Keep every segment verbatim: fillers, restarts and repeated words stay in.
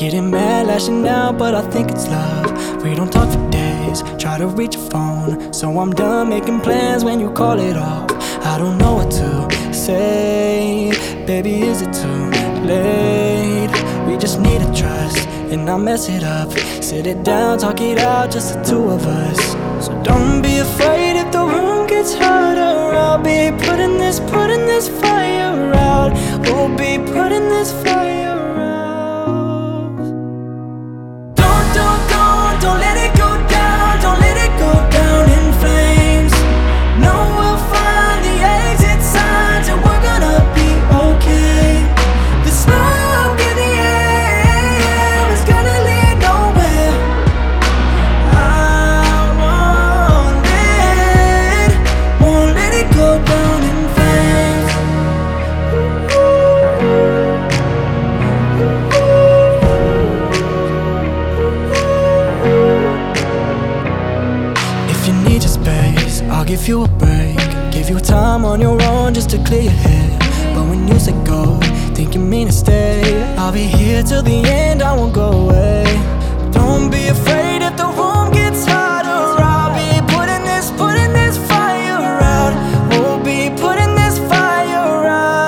Getting mad, lashing out, but I think it's love. We don't talk for days, try to reach your phone, so I'm done making plans when you call it off. I don't know what to say, baby, is it too late? We just need to trust, and I'll mess it up. Sit it down, talk it out, just the two of us. So don't be afraid if the room gets hotter. I'll be putting this, putting this fire out. We'll be putting this fire out. Don't, don't, don't, don't let it go down. Don't let it go down in flames. No, we'll find the exit signs, and we're gonna be okay. The smoke in the air is gonna lead nowhere. I won't let, won't let it go down in flames. If you need your space, I'll give you a break. Give you time on your own just to clear your head. But when you say go, think you mean to stay. I'll be here till the end, I won't go away. Don't be afraid if the room gets hotter. I'll be putting this, putting this fire out. We'll be putting this fire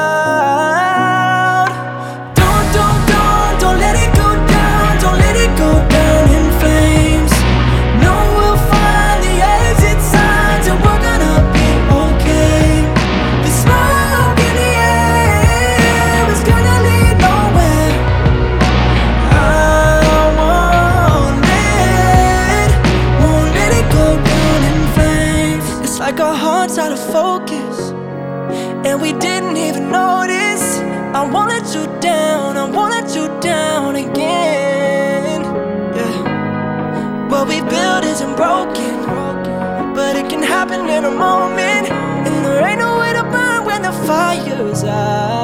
out. Don't, don't, don't, don't let it go down. Don't let it go down in flames. No, we'll find the exit signs, and we're gonna be okay. The smoke in the air is gonna lead nowhere. I won't let, won't let it go down in flames. It's like our hearts out of focus, and we didn't even notice. I won't let you down, I won't let you down again. Yeah. What we built isn't broken, but it can happen in a moment, and there ain't no way to burn when the fire's out.